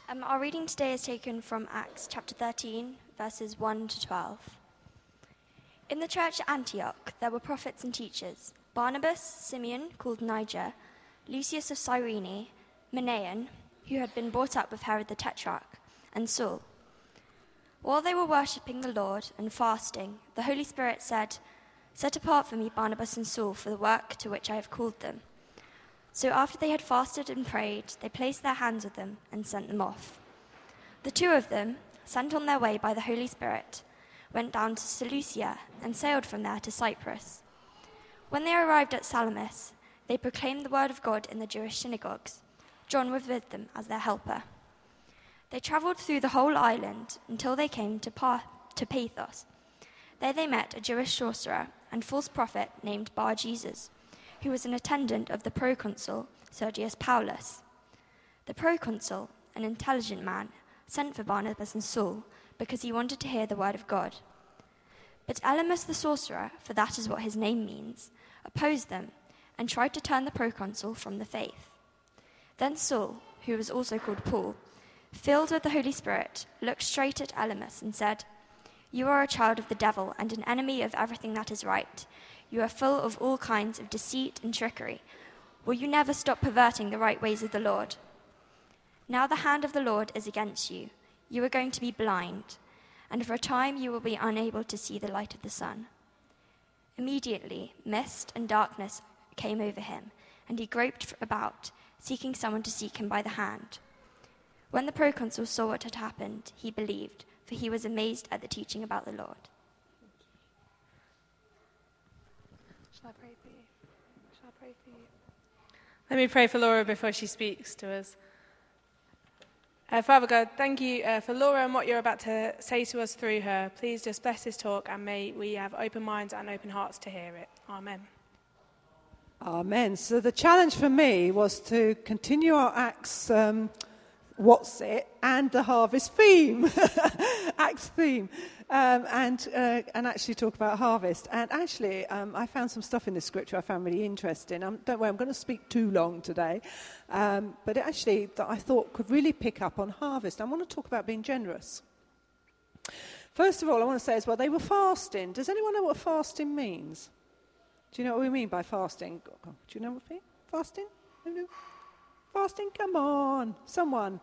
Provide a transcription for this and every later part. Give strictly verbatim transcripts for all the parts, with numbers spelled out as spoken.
Um, our reading today is taken from Acts chapter thirteen, verses one to twelve. In the church at Antioch, there were prophets and teachers: Barnabas, Simeon, called Niger, Lucius of Cyrene, Manaen, who had been brought up with Herod the Tetrarch, and Saul. While they were worshipping the Lord and fasting, the Holy Spirit said, "Set apart for me Barnabas and Saul for the work to which I have called them." So after they had fasted and prayed, they placed their hands on them and sent them off. The two of them, sent on their way by the Holy Spirit, went down to Seleucia and sailed from there to Cyprus. When they arrived at Salamis, they proclaimed the word of God in the Jewish synagogues. John was with them as their helper. They travelled through the whole island until they came to, pa- to Paphos. There they met a Jewish sorcerer and false prophet named Bar-Jesus, who was an attendant of the proconsul Sergius Paulus. The proconsul, an intelligent man, sent for Barnabas and Saul because he wanted to hear the word of God. But Elymas the sorcerer, for that is what his name means, opposed them and tried to turn the proconsul from the faith. Then Saul, who was also called Paul, filled with the Holy Spirit, looked straight at Elymas and said, "You are a child of the devil and an enemy of everything that is right. You are full of all kinds of deceit and trickery. Will you never stop perverting the right ways of the Lord? Now the hand of the Lord is against you. You are going to be blind, and for a time you will be unable to see the light of the sun." Immediately, mist and darkness came over him, and he groped about, seeking someone to seek him by the hand. When the proconsul saw what had happened, he believed, for he was amazed at the teaching about the Lord. Shall I pray for you? Shall I pray for you? Let me pray for Laura before she speaks to us. Uh, Father God, thank you uh, for Laura and what you're about to say to us through her. Please just bless this talk, and may we have open minds and open hearts to hear it. Amen. Amen. So the challenge for me was to continue our Acts, um, what's it, and the harvest theme, Acts theme, um, and uh, and actually talk about harvest. And actually, um, I found some stuff in this scripture I found really interesting. Um, don't worry, I'm going to speak too long today, um, but it actually that I thought could really pick up on harvest. I want to talk about being generous. First of all, I want to say as well, they were fasting. Does anyone know what fasting means? Do you know what we mean by fasting? Do you know what we mean? Fasting? Fasting? Come on, someone.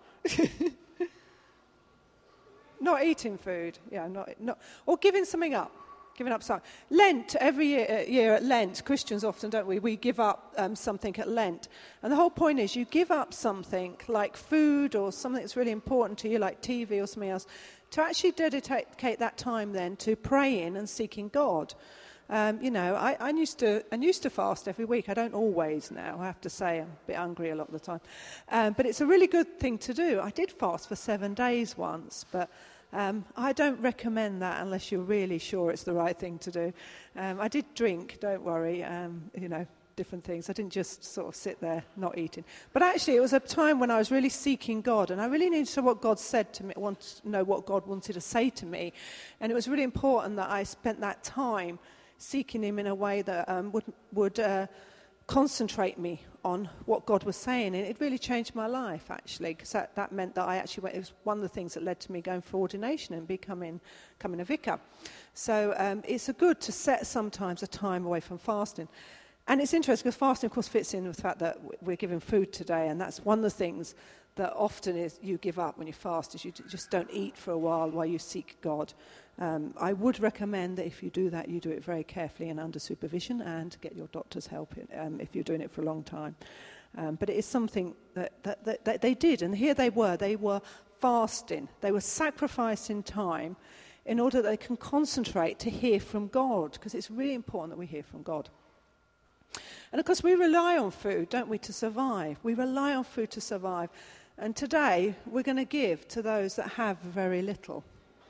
Not eating food, yeah, not, not, or giving something up, giving up something. Lent, every year, uh, year at Lent, Christians often, don't we, we give up um, something at Lent. And the whole point is you give up something like food or something that's really important to you, like T V or something else, to actually dedicate that time then to praying and seeking God. Um, you know, I, I used to I used to fast every week. I don't always now, I have to say. I'm a bit hungry a lot of the time. Um, but it's a really good thing to do. I did fast for seven days once, but um, I don't recommend that unless you're really sure it's the right thing to do. Um, I did drink, don't worry, um, you know, different things. I didn't just sort of sit there not eating. But actually, it was a time when I was really seeking God, and I really needed to know what God said to me, want to know what God wanted to say to me. And it was really important that I spent that time seeking him in a way that um, would would uh, concentrate me on what God was saying. And it really changed my life, actually, because that, that meant that I actually went, it was one of the things that led to me going for ordination and becoming, becoming a vicar. So um, it's a good to set sometimes a time away from fasting. And it's interesting because fasting, of course, fits in with the fact that we're giving food today, and that's one of the things that often is you give up when you fast, is you just don't eat for a while while you seek God. Um, I would recommend that if you do that, you do it very carefully and under supervision, and get your doctor's help um, if you're doing it for a long time. Um, but it is something that, that, that, that they did, and here they were. They were fasting. They were sacrificing time in order that they can concentrate to hear from God, because it's really important that we hear from God. And of course, we rely on food, don't we, to survive. We rely on food to survive. And today, we're going to give to those that have very little.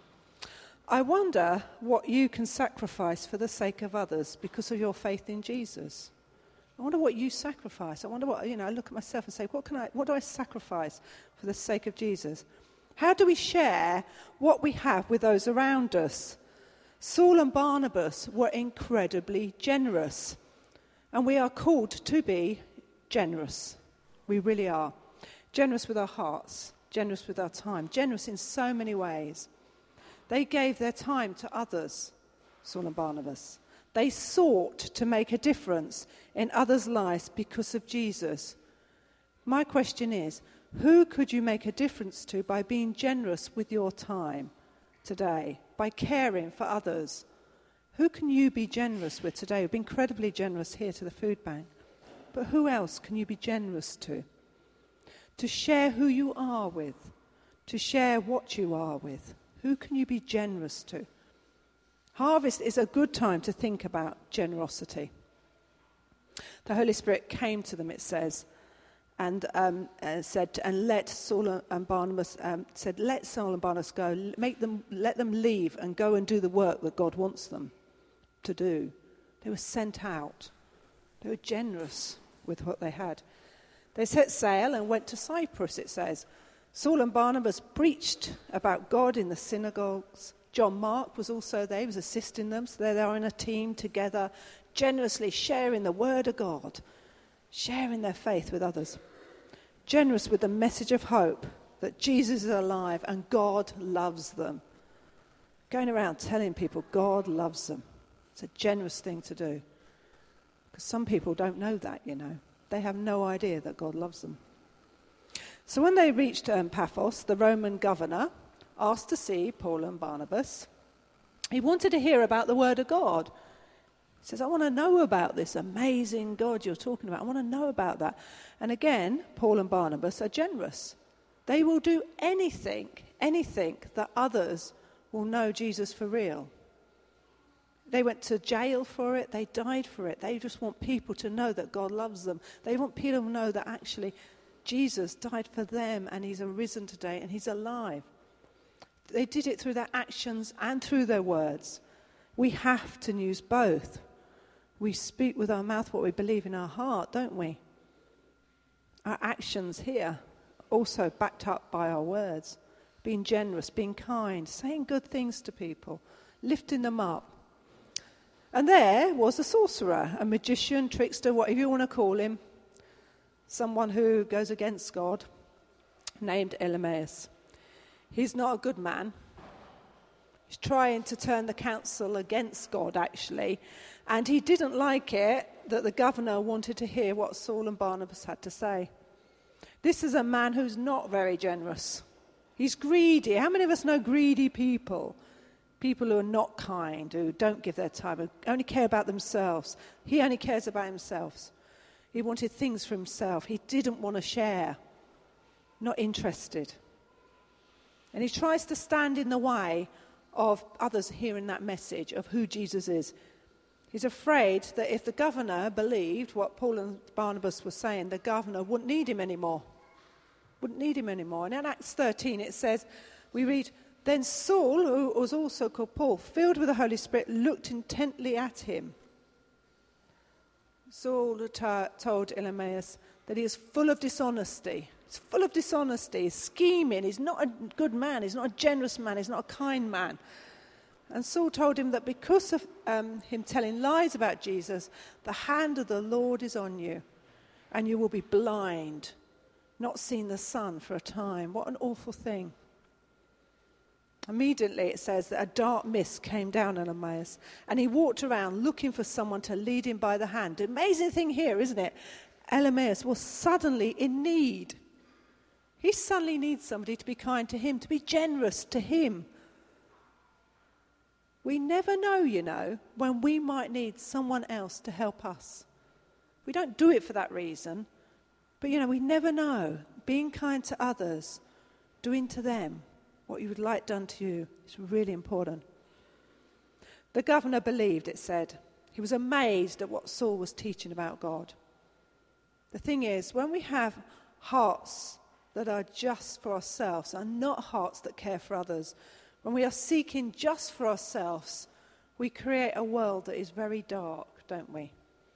I wonder what you can sacrifice for the sake of others because of your faith in Jesus. I wonder what you sacrifice. I wonder what, you know, I look at myself and say, what can I, what do I sacrifice for the sake of Jesus? How do we share what we have with those around us? Saul and Barnabas were incredibly generous. And we are called to be generous. We really are. Generous with our hearts, generous with our time, generous in so many ways. They gave their time to others, Saul and Barnabas. They sought to make a difference in others' lives because of Jesus. My question is, who could you make a difference to by being generous with your time today, by caring for others? Who can you be generous with today? We've been incredibly generous here to the food bank. But who else can you be generous to? To share who you are with, to share what you are with. Who can you be generous to? Harvest is a good time to think about generosity. The Holy Spirit came to them, it says, and um, uh, said, and let Saul and Barnabas um, said, let Saul and Barnabas go, make them, let them leave and go and do the work that God wants them to do. They were sent out. They were generous with what they had. They set sail and went to Cyprus, it says. Saul and Barnabas preached about God in the synagogues. John Mark was also there. He was assisting them. So they are in a team together, generously sharing the word of God, sharing their faith with others. Generous with the message of hope that Jesus is alive and God loves them. Going around telling people God loves them. It's a generous thing to do. Because some people don't know that, you know. They have no idea that God loves them. So when they reached um, Paphos, the Roman governor asked to see Paul and Barnabas. He wanted to hear about the word of God. He says, I want to know about this amazing God you're talking about. I want to know about that. And again, Paul and Barnabas are generous. They will do anything, anything that others will know Jesus for real. They went to jail for it. They died for it. They just want people to know that God loves them. They want people to know that actually Jesus died for them and he's arisen today and he's alive. They did it through their actions and through their words. We have to use both. We speak with our mouth what we believe in our heart, don't we? Our actions here also backed up by our words. Being generous, being kind, saying good things to people, lifting them up. And there was a sorcerer, a magician, trickster, whatever you want to call him, someone who goes against God, named Elymas. He's not a good man. He's trying to turn the council against God, actually. And he didn't like it that the governor wanted to hear what Saul and Barnabas had to say. This is a man who's not very generous. He's greedy. How many of us know greedy people? People who are not kind, who don't give their time, who only care about themselves. He only cares about himself. He wanted things for himself. He didn't want to share. Not interested. And he tries to stand in the way of others hearing that message of who Jesus is. He's afraid that if the governor believed what Paul and Barnabas were saying, the governor wouldn't need him anymore. Wouldn't need him anymore. And in Acts thirteen it says, we read, then Saul, who was also called Paul, filled with the Holy Spirit, looked intently at him. Saul t- told Elymas that he is full of dishonesty. He's full of dishonesty. He's scheming. He's not a good man. He's not a generous man. He's not a kind man. And Saul told him that because of um, him telling lies about Jesus, the hand of the Lord is on you, and you will be blind, not seeing the sun for a time. What an awful thing. Immediately it says that a dark mist came down on Elymas, and he walked around looking for someone to lead him by the hand. The amazing thing here, isn't it? Elymas was suddenly in need. He suddenly needs somebody to be kind to him, to be generous to him. We never know, you know, when we might need someone else to help us. We don't do it for that reason, but, you know, we never know. Being kind to others, doing to them what you would like done to you is really important. The governor believed, it said. He was amazed at what Saul was teaching about God. The thing is, when we have hearts that are just for ourselves and not hearts that care for others, when we are seeking just for ourselves, we create a world that is very dark, don't we?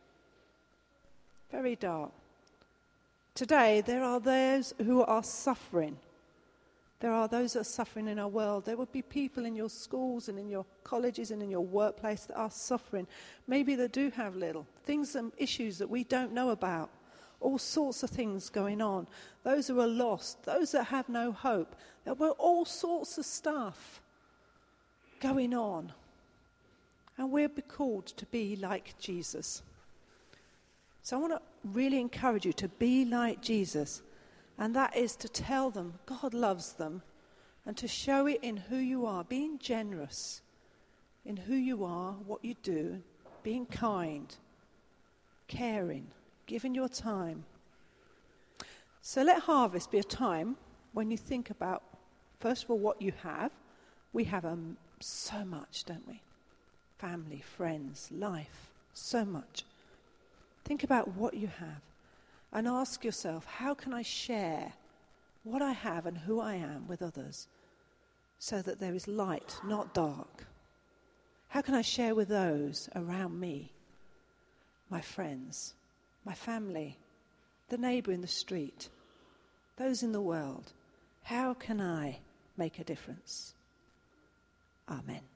Very dark. Today, there are those who are suffering. There are those that are suffering in our world. There would be people in your schools and in your colleges and in your workplace that are suffering. Maybe they do have little things and issues that we don't know about. all sorts of things going on. Those who are lost, those that have no hope. There were all sorts of stuff going on. And we're called to be like Jesus. So I want to really encourage you to be like Jesus. And that is to tell them God loves them and to show it in who you are, being generous in who you are, what you do, being kind, caring, giving your time. So let harvest be a time when you think about, first of all, what you have. We have um, so much, don't we? Family, friends, life, so much. Think about what you have and ask yourself, how can I share what I have and who I am with others so that there is light, not dark? How can I share with those around me, my friends, my family, the neighbour in the street, those in the world? How can I make a difference? Amen.